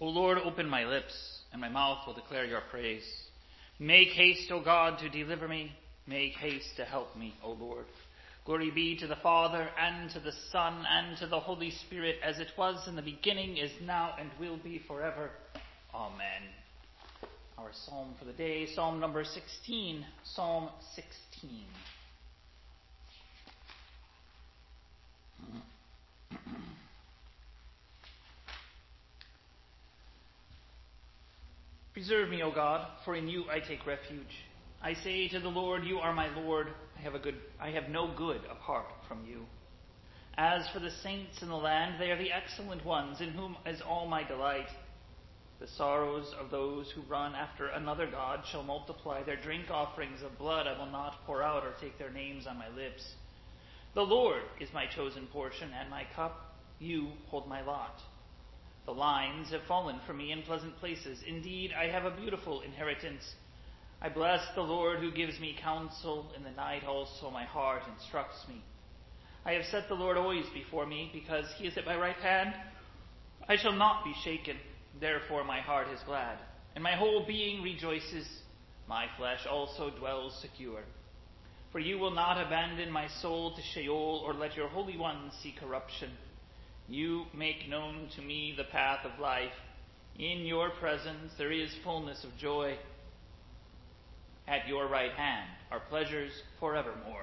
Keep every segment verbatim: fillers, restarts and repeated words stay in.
Lord, open my lips, and my mouth will declare your praise. Make haste, O God, to deliver me. Make haste to help me, O Lord. Glory be to the Father, and to the Son, and to the Holy Spirit, as it was in the beginning, is now, and will be forever. Amen. Our psalm for the day, Psalm number sixteen. Psalm sixteen. Preserve me, O God, for in you I take refuge. I say to the Lord, you are my Lord. I have a good, I have no good apart from you. As for the saints in the land, they are the excellent ones, in whom is all my delight. The sorrows of those who run after another God shall multiply. Their drink offerings of blood I will not pour out, or take their names on my lips. The Lord is my chosen portion and my cup. You hold my lot. The lines have fallen for me in pleasant places. Indeed, I have a beautiful inheritance. I bless the Lord who gives me counsel. In the night also my heart instructs me. I have set the Lord always before me, because he is at my right hand. I shall not be shaken. Therefore my heart is glad, and my whole being rejoices. My flesh also dwells secure. For you will not abandon my soul to Sheol, or let your Holy One see corruption. You make known to me the path of life. In your presence there is fullness of joy. At your right hand are pleasures forevermore.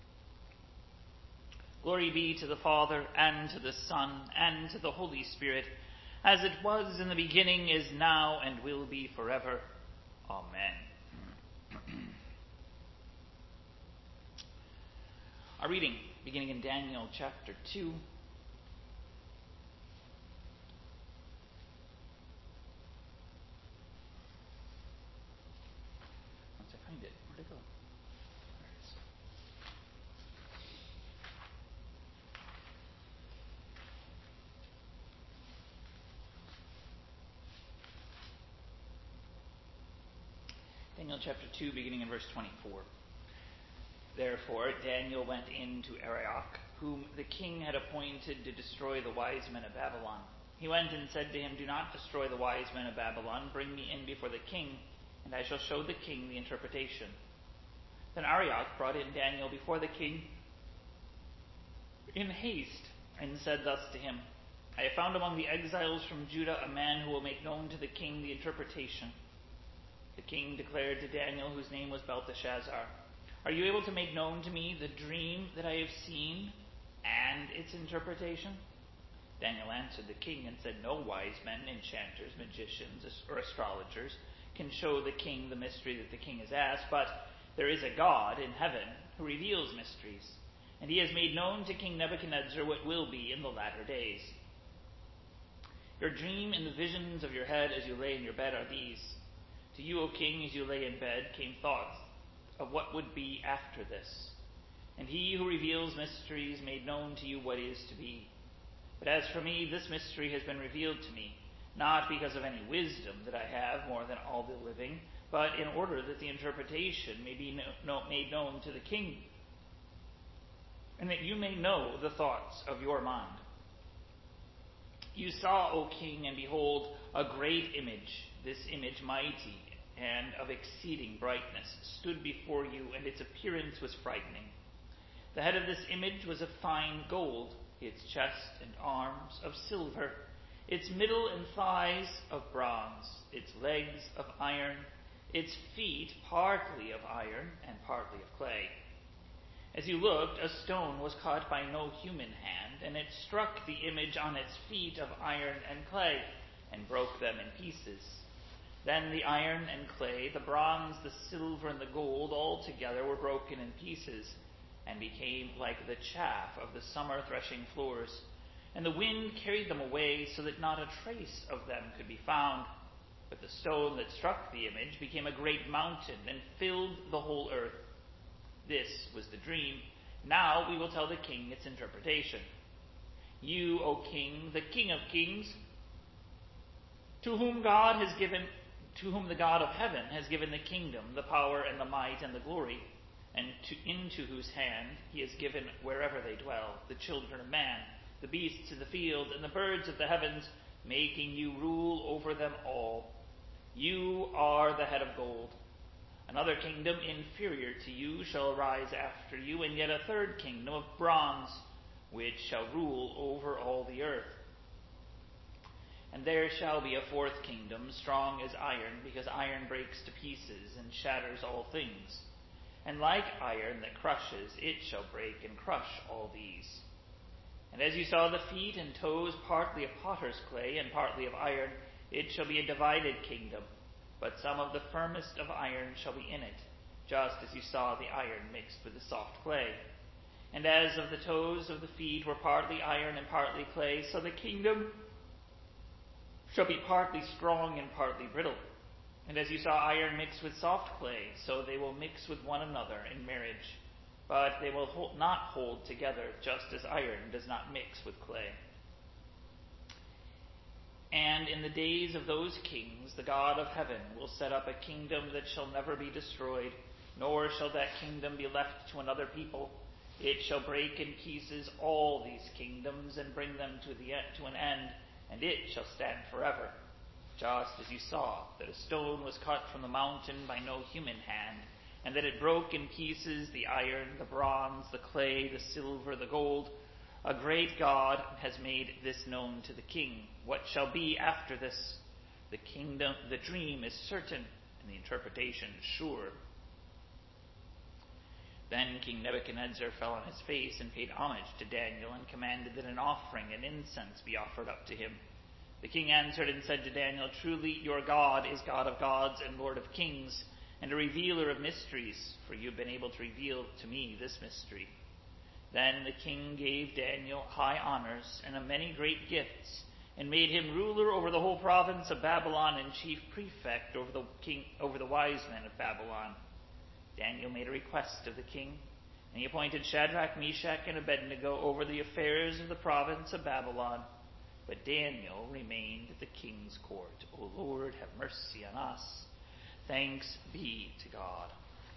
Glory be to the Father, and to the Son, and to the Holy Spirit, as it was in the beginning, is now, and will be forever. Amen. Our reading, beginning in Daniel chapter two. Once I find it, where'd it go? There it is. Daniel chapter two, beginning in verse twenty-four. Therefore Daniel went in to Arioch, whom the king had appointed to destroy the wise men of Babylon. He went and said to him, do not destroy the wise men of Babylon. Bring me in before the king, and I shall show the king the interpretation. Then Arioch brought in Daniel before the king in haste, and said thus to him, I have found among the exiles from Judah a man who will make known to the king the interpretation. The king declared to Daniel, whose name was Belteshazzar, are you able to make known to me the dream that I have seen and its interpretation? Daniel answered the king and said, no wise men, enchanters, magicians, or astrologers can show the king the mystery that the king has asked, but there is a God in heaven who reveals mysteries, and he has made known to King Nebuchadnezzar what will be in the latter days. Your dream and the visions of your head as you lay in your bed are these. To you, O king, as you lay in bed, came thoughts of what would be after this. And he who reveals mysteries made known to you what is to be. But as for me, this mystery has been revealed to me, not because of any wisdom that I have more than all the living, but in order that the interpretation may be no, no, made known to the king, and that you may know the thoughts of your mind. You saw, O king, and behold, a great image, this image mighty and of exceeding brightness, stood before you, and its appearance was frightening. The head of this image was of fine gold, its chest and arms of silver, its middle and thighs of bronze, its legs of iron, its feet partly of iron and partly of clay. As you looked, a stone was caught by no human hand, and it struck the image on its feet of iron and clay, and broke them in pieces. Then the iron and clay, the bronze, the silver, and the gold all together were broken in pieces, and became like the chaff of the summer threshing floors. And the wind carried them away, so that not a trace of them could be found. But the stone that struck the image became a great mountain, and filled the whole earth. This was the dream. Now we will tell the king its interpretation. You, O king, the king of kings, to whom God has given, to whom the God of heaven has given the kingdom, the power, and the might, and the glory, and to, into whose hand he has given wherever they dwell, the children of man, the beasts of the field, and the birds of the heavens, making you rule over them all. You are the head of gold. Another kingdom inferior to you shall arise after you, and yet a third kingdom of bronze, which shall rule over all the earth. And there shall be a fourth kingdom, strong as iron, because iron breaks to pieces and shatters all things. And like iron that crushes, it shall break and crush all these. And as you saw the feet and toes partly of potter's clay and partly of iron, it shall be a divided kingdom, but some of the firmest of iron shall be in it, just as you saw the iron mixed with the soft clay. And as of the toes of the feet were partly iron and partly clay, so the kingdom shall be partly strong and partly brittle. And as you saw iron mixed with soft clay, so they will mix with one another in marriage. But they will hold, not hold together, just as iron does not mix with clay. And in the days of those kings, the God of heaven will set up a kingdom that shall never be destroyed, nor shall that kingdom be left to another people. It shall break in pieces all these kingdoms and bring them to, the, to an end, and it shall stand forever. Just as you saw that a stone was cut from the mountain by no human hand, and that it broke in pieces the iron, the bronze, the clay, the silver, the gold, a great God has made this known to the king. What shall be after this? The kingdom, the dream is certain, and the interpretation sure. Then King Nebuchadnezzar fell on his face and paid homage to Daniel, and commanded that an offering and incense be offered up to him. The king answered and said to Daniel, Truly your God is God of gods and Lord of kings, and a revealer of mysteries, for you have been able to reveal to me this mystery. Then the king gave Daniel high honors and a many great gifts, and made him ruler over the whole province of Babylon and chief prefect over the king over the wise men of Babylon. Daniel made a request of the king, and he appointed Shadrach, Meshach, and Abednego over the affairs of the province of Babylon. But Daniel remained at the king's court. O Lord, have mercy on us. Thanks be to God.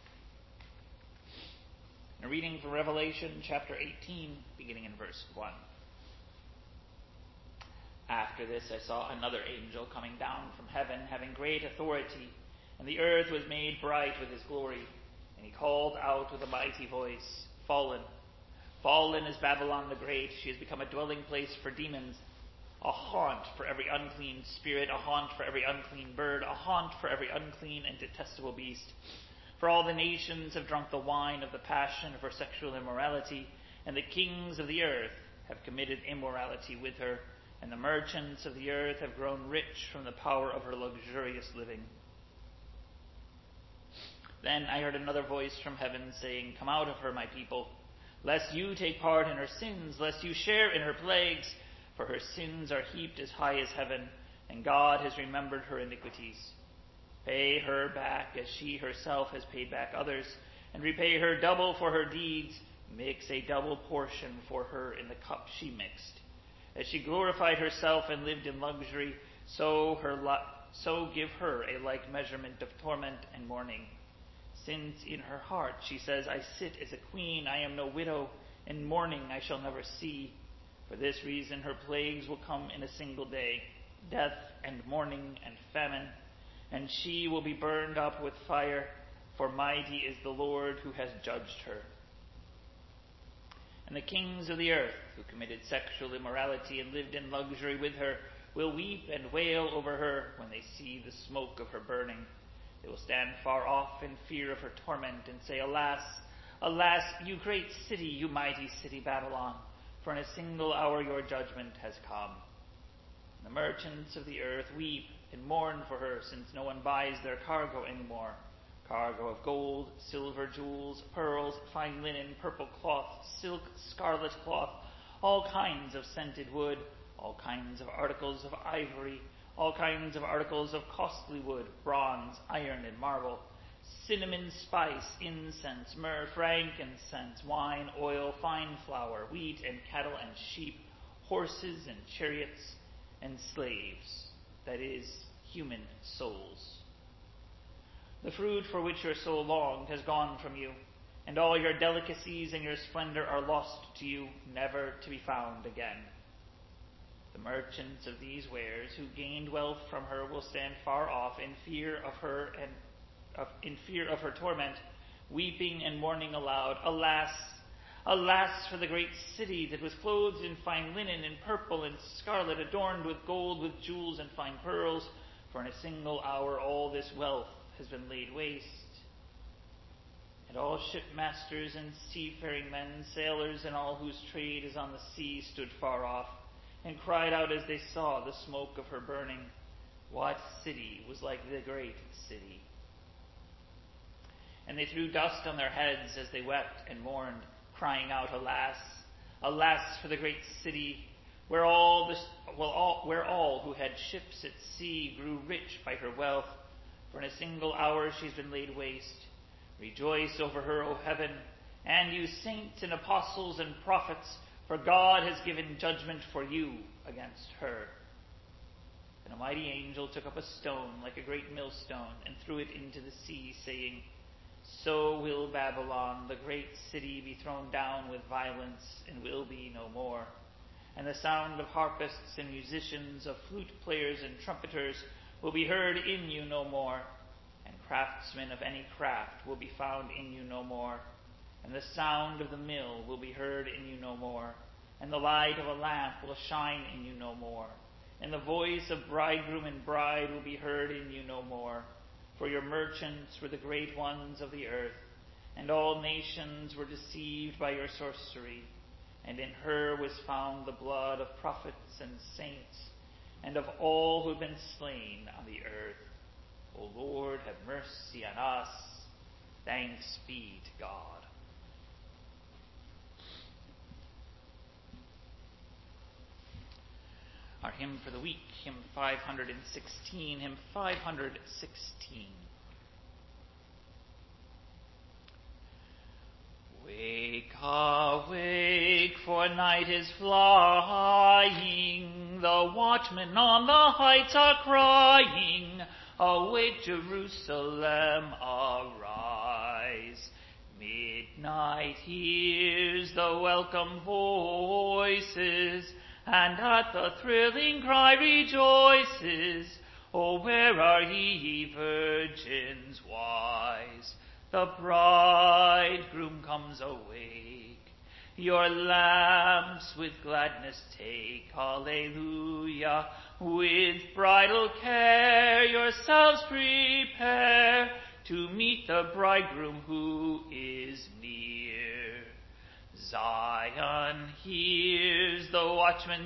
A reading from Revelation chapter eighteen, beginning in verse one. After this I saw another angel coming down from heaven, having great authority, and the earth was made bright with his glory. And he called out with a mighty voice, Fallen, fallen is Babylon the Great. She has become a dwelling place for demons, a haunt for every unclean spirit, a haunt for every unclean bird, a haunt for every unclean and detestable beast. For all the nations have drunk the wine of the passion of her sexual immorality, and the kings of the earth have committed immorality with her, and the merchants of the earth have grown rich from the power of her luxurious living. Then I heard another voice from heaven saying, Come out of her, my people, lest you take part in her sins, lest you share in her plagues, for her sins are heaped as high as heaven, and God has remembered her iniquities. Pay her back as she herself has paid back others, and repay her double for her deeds. Mix a double portion for her in the cup she mixed. As she glorified herself and lived in luxury, so her li- so give her a like measurement of torment and mourning. Since in her heart she says, I sit as a queen, I am no widow, and mourning I shall never see. For this reason her plagues will come in a single day, death and mourning and famine, and she will be burned up with fire, for mighty is the Lord who has judged her. And the kings of the earth, who committed sexual immorality and lived in luxury with her, will weep and wail over her when they see the smoke of her burning. They will stand far off in fear of her torment and say, Alas, alas, you great city, you mighty city Babylon, for in a single hour your judgment has come. And the merchants of the earth weep and mourn for her, since no one buys their cargo anymore. Cargo of gold, silver, jewels, pearls, fine linen, purple cloth, silk, scarlet cloth, all kinds of scented wood, all kinds of articles of ivory, all kinds of articles of costly wood, bronze, iron, and marble, cinnamon, spice, incense, myrrh, frankincense, wine, oil, fine flour, wheat, and cattle and sheep, horses and chariots, and slaves, that is, human souls. The fruit for which your soul longed has gone from you, and all your delicacies and your splendor are lost to you, never to be found again. The merchants of these wares, who gained wealth from her, will stand far off in fear of her and of, in fear of her torment, weeping and mourning aloud. Alas, alas for the great city that was clothed in fine linen and purple and scarlet, adorned with gold, with jewels and fine pearls. For in a single hour all this wealth has been laid waste. And all shipmasters and seafaring men, sailors, and all whose trade is on the sea, stood far off, and cried out as they saw the smoke of her burning, what city was like the great city? And they threw dust on their heads as they wept and mourned, crying out, Alas, alas for the great city, where all, this, well, all, where all who had ships at sea grew rich by her wealth. For in a single hour she's been laid waste. Rejoice over her, O heaven, and you saints and apostles and prophets, for God has given judgment for you against her. And a mighty angel took up a stone like a great millstone and threw it into the sea, saying, So will Babylon, the great city, be thrown down with violence, and will be no more. And the sound of harpists and musicians, of flute players and trumpeters, will be heard in you no more. And craftsmen of any craft will be found in you no more. And the sound of the mill will be heard in you no more. And the light of a lamp will shine in you no more. And the voice of bridegroom and bride will be heard in you no more. For your merchants were the great ones of the earth, and all nations were deceived by your sorcery. And in her was found the blood of prophets and saints, and of all who have been slain on the earth. O Lord, have mercy on us. Thanks be to God. Our hymn for the week, hymn five hundred sixteen, hymn five hundred sixteen. Wake, awake, for night is flying. The watchmen on the heights are crying, Awake, Jerusalem, arise. Midnight hears the welcome voices, and at the thrilling cry rejoices. Oh, where are ye, virgins wise? The bridegroom comes, awake. Your lamps with gladness take, Alleluia. With bridal care yourselves prepare to meet the bridegroom who is near. Zion hears the watchman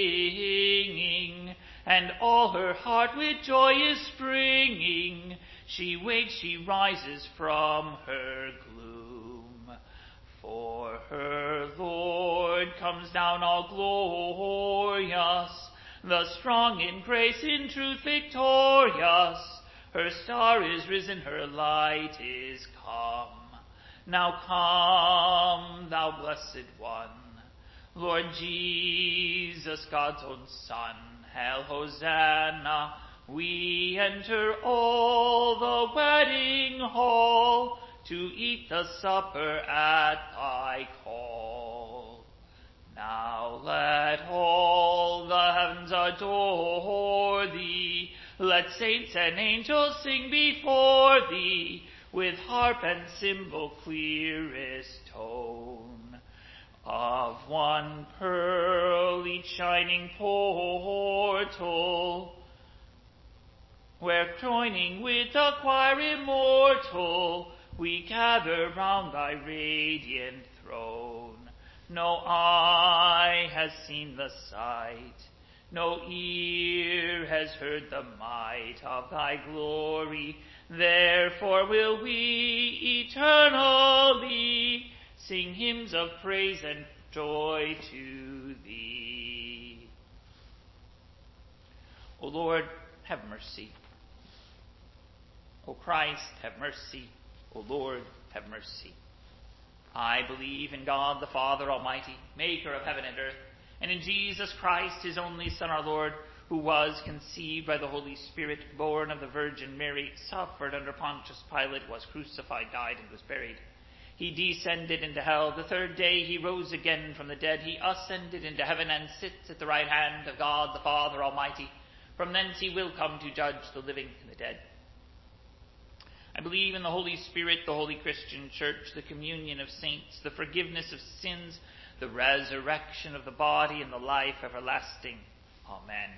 singing, and all her heart with joy is springing. She wakes, she rises from her gloom. For her Lord comes down all glorious, the strong in grace, in truth victorious. Her star is risen, her light is come. Now come, thou blessed one, Lord Jesus, God's own Son. Hail, Hosanna, we enter all the wedding hall to eat the supper at thy call. Now let all the heavens adore thee, let saints and angels sing before thee, with harp and cymbal clearest tone. Of one pearl each shining portal, where joining with the choir immortal, we gather round thy radiant throne. No eye has seen the sight, no ear has heard the might of thy glory. Therefore will we eternally sing hymns of praise and joy to thee. O Lord, have mercy. O Christ, have mercy. O Lord, have mercy. I believe in God the Father Almighty, maker of heaven and earth, and in Jesus Christ, his only Son, our Lord, who was conceived by the Holy Spirit, born of the Virgin Mary, suffered under Pontius Pilate, was crucified, died, and was buried. He descended into hell. The third day he rose again from the dead. He ascended into heaven and sits at the right hand of God the Father Almighty. From thence he will come to judge the living and the dead. I believe in the Holy Spirit, the holy Christian church, the communion of saints, the forgiveness of sins, the resurrection of the body, and the life everlasting. Amen.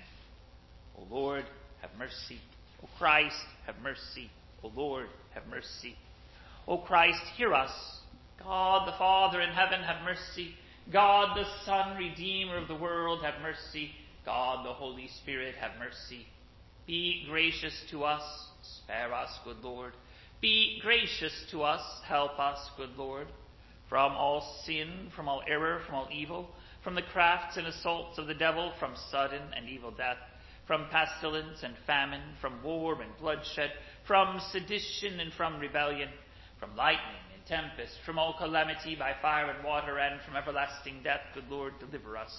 O Lord, have mercy. O Christ, have mercy. O Lord, have mercy. O Christ, hear us. God the Father in heaven, have mercy. God the Son, Redeemer of the world, have mercy. God the Holy Spirit, have mercy. Be gracious to us. Spare us, good Lord. Be gracious to us. Help us, good Lord. From all sin, from all error, from all evil, from the crafts and assaults of the devil, from sudden and evil death, from pestilence and famine, from war and bloodshed, from sedition and from rebellion, from lightning and tempest, from all calamity by fire and water, and from everlasting death, good Lord, deliver us.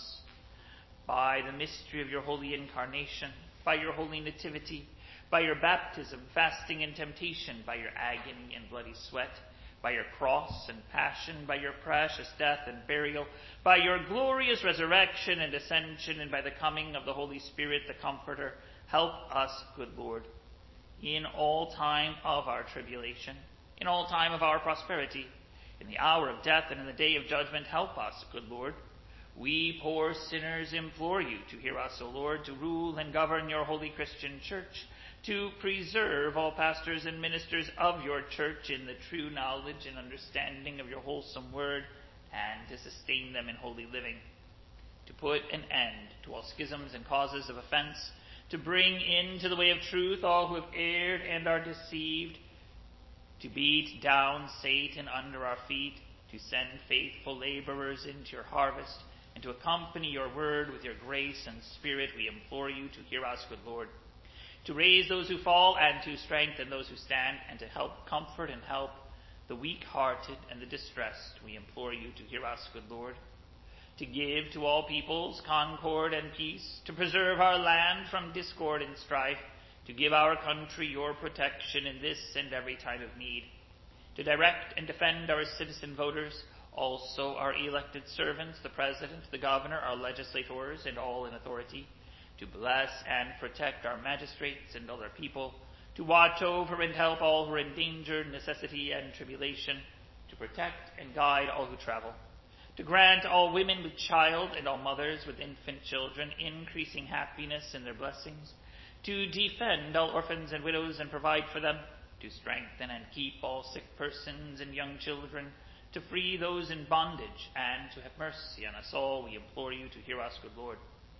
By the mystery of your holy incarnation, by your holy nativity, by your baptism, fasting and temptation, by your agony and bloody sweat, by your cross and passion, by your precious death and burial, by your glorious resurrection and ascension, and by the coming of the Holy Spirit, the Comforter, help us, good Lord, in all time of our tribulation, in all time of our prosperity, in the hour of death and in the day of judgment, help us, good Lord. We poor sinners implore you to hear us, O Lord, to rule and govern your holy Christian church, to preserve all pastors and ministers of your church in the true knowledge and understanding of your wholesome word, and to sustain them in holy living, to put an end to all schisms and causes of offense, to bring into the way of truth all who have erred and are deceived, to beat down Satan under our feet, to send faithful laborers into your harvest, and to accompany your word with your grace and spirit, we implore you to hear us, good Lord. To raise those who fall and to strengthen those who stand, and to help comfort and help the weak-hearted and the distressed, we implore you to hear us, good Lord. To give to all peoples concord and peace, to preserve our land from discord and strife, to give our country your protection in this and every time of need, to direct and defend our citizen voters, also our elected servants, the President, the Governor, our legislators, and all in authority, to bless and protect our magistrates and other people, to watch over and help all who are in danger, necessity, and tribulation, to protect and guide all who travel, to grant all women with child and all mothers with infant children increasing happiness in their blessings, to defend all orphans and widows and provide for them, to strengthen and keep all sick persons and young children, to free those in bondage, and to have mercy on us all, we implore you to hear us, good Lord.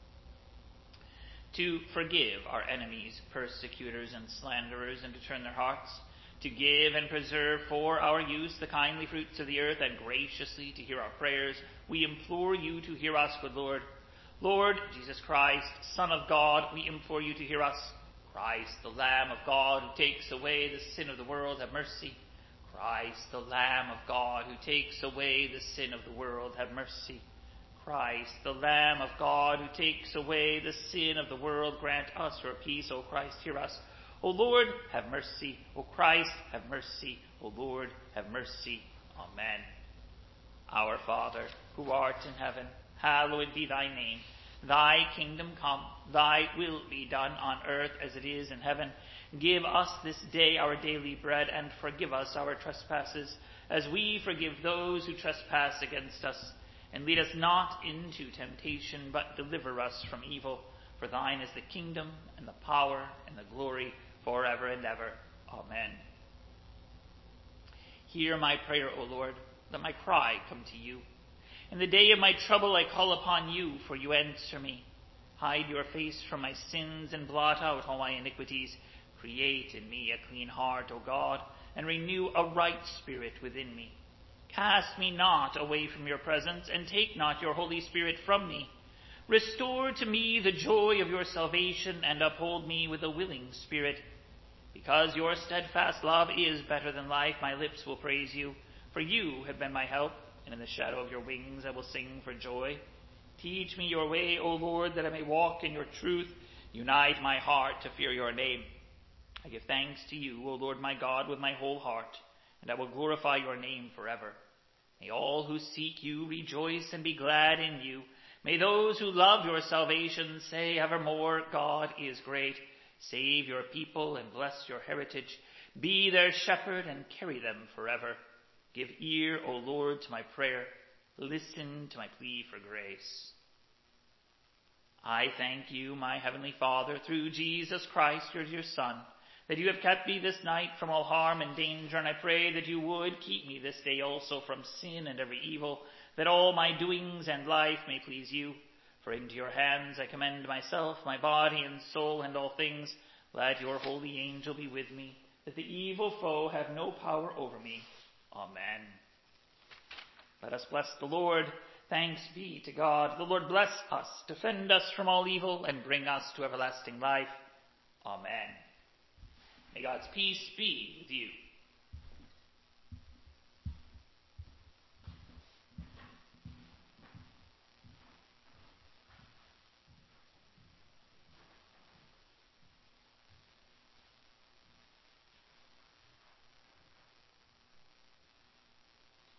To forgive our enemies, persecutors, and slanderers, and to turn their hearts, to give and preserve for our use the kindly fruits of the earth, and graciously to hear our prayers, we implore you to hear us, good Lord. Lord Jesus Christ, Son of God, we implore you to hear us. Christ, the Lamb of God, who takes away the sin of the world, have mercy. Christ, the Lamb of God, who takes away the sin of the world, have mercy. Christ, the Lamb of God, who takes away the sin of the world, grant us your peace. O Christ, hear us. O Lord, have mercy. O Christ, have mercy. O Lord, have mercy. Amen. Our Father, who art in heaven, hallowed be thy name. Thy kingdom come, thy will be done on earth as it is in heaven. Give us this day our daily bread, and forgive us our trespasses, as we forgive those who trespass against us. And lead us not into temptation, but deliver us from evil. For thine is the kingdom, and the power, and the glory, forever and ever. Amen. Hear my prayer, O Lord. Let my cry come to you. In the day of my trouble I call upon you, for you answer me. Hide your face from my sins, and blot out all my iniquities. Create in me a clean heart, O God, and renew a right spirit within me. Cast me not away from your presence, and take not your Holy Spirit from me. Restore to me the joy of your salvation, and uphold me with a willing spirit. Because your steadfast love is better than life, my lips will praise you. For you have been my help, and in the shadow of your wings I will sing for joy. Teach me your way, O Lord, that I may walk in your truth. Unite my heart to fear your name. I give thanks to you, O Lord my God, with my whole heart, and I will glorify your name forever. May all who seek you rejoice and be glad in you. May those who love your salvation say evermore, God is great. Save your people and bless your heritage. Be their shepherd and carry them forever. Give ear, O Lord, to my prayer. Listen to my plea for grace. I thank you, my heavenly Father, through Jesus Christ, your dear Son, that you have kept me this night from all harm and danger, and I pray that you would keep me this day also from sin and every evil, that all my doings and life may please you. For into your hands I commend myself, my body and soul, and all things. Let your holy angel be with me, that the evil foe have no power over me. Amen. Let us bless the Lord. Thanks be to God. The Lord bless us, defend us from all evil, and bring us to everlasting life. Amen. May God's peace be with you.